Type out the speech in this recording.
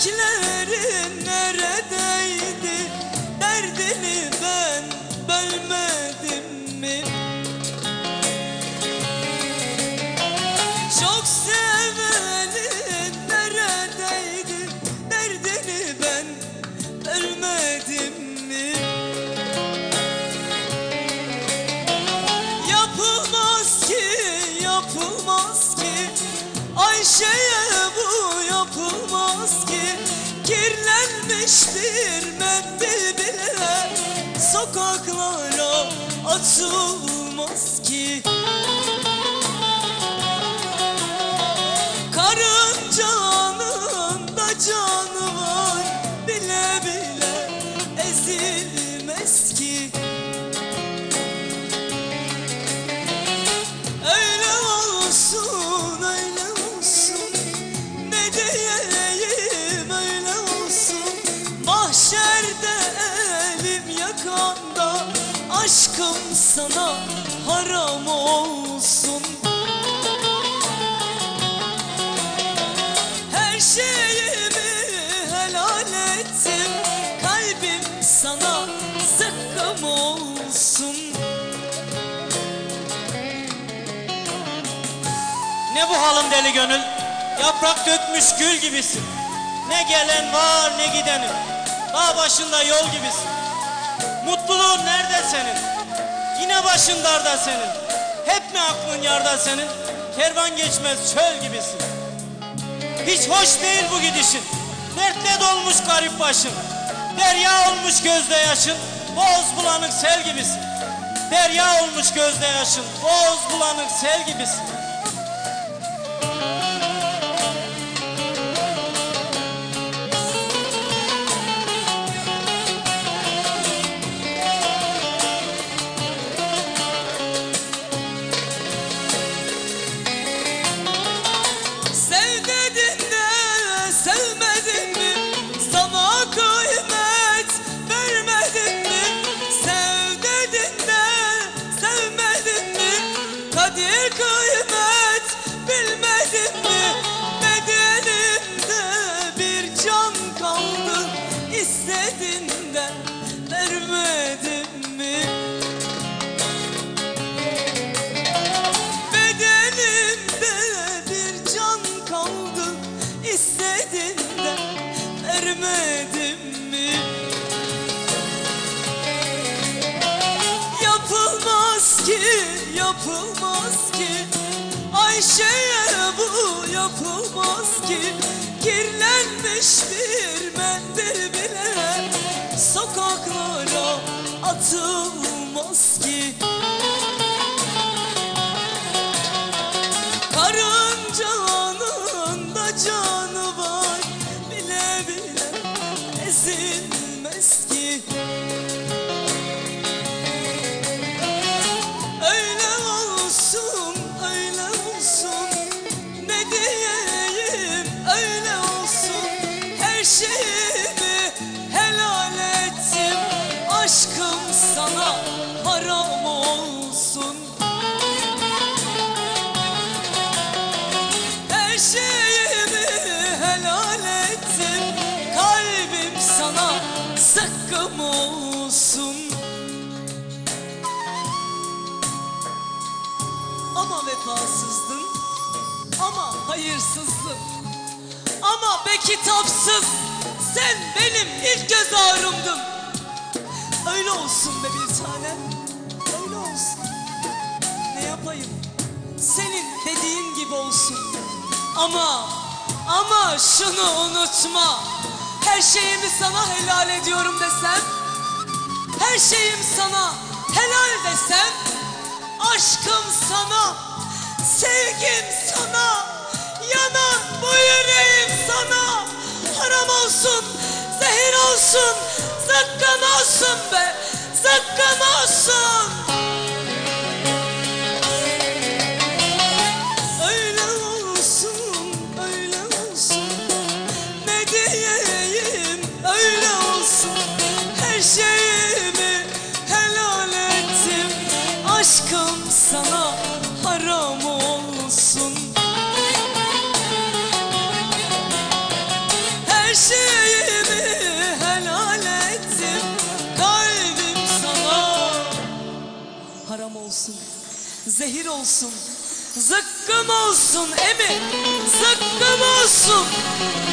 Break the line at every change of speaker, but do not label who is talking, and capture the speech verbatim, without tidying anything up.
Sevdiklerin neredeydi? Derdini ben bölmedim mi? Çok sevenin neredeydi? Derdini ben bölmedim mi? Yapılmaz ki, yapılmaz ki Ayşe'ye bu yapılmaz ki. Kirlenmiştir mendil bile sokaklara atılmaz ki. Karıncanın da canı var, bile bile ezilmez ki. Öyle olsun, öyle olsun, ne diyeyim öyle olsun. Mahşerde elim yakanda aşkım sana haram olsun. Her şeyimi helal ettim, kalbim sana zıkkım olsun.
Ne bu halin deli gönül? Yaprak dökmüş gül gibisin. Ne gelen var ne gideni. Dağ başında yol gibisin. Mutluluğun nerede senin? Yine başın darda senin. Hep mi aklın yarda senin? Kervan geçmez çöl gibisin. Hiç hoş değil bu gidişin. Dertle dolmuş garip başın. Derya olmuş gözde yaşın. Boz bulanık sel gibisin. Derya olmuş gözde yaşın. Boz bulanık sel gibisin.
İstediğinden vermedim mi? Bedenimde bir can kaldı, istediğinden vermedim mi? Yapılmaz ki, yapılmaz ki Ayşe'ye bu yapılmaz ki. Kirlenmiştir mendil bile sokaklara atılmaz ki. Karıncanın da canı var, bile bile ezilmez ki. Öyle olsun, öyle olsun, ne diyeyim öyle olsun. Her şeyimi helal ettim, aşkım sana haram olsun. Her şeyimi helal ettim, kalbim sana zıkkım olsun. Ama vefasızdın, ama hayırsızdın, ama be kitapsız, sen benim ilk göz ağrımdın. Öyle olsun be bir tanem, öyle olsun. Ne yapayım, senin dediğin gibi olsun. Ama, ama şunu unutma, her şeyimi sana helal ediyorum desem, her şeyim sana helal desem, aşkım sana, sevgim sana, yanan bu yüreğim sana haram olsun, zehir olsun, zıkkım olsun be, zıkkım olsun. Öyle olsun, öyle olsun, ne diyeyim öyle olsun. Her şeyimi helal ettim, aşkım sana haram olsun. Her şey olsun, zehir olsun, zıkkım olsun emi, zıkkım olsun.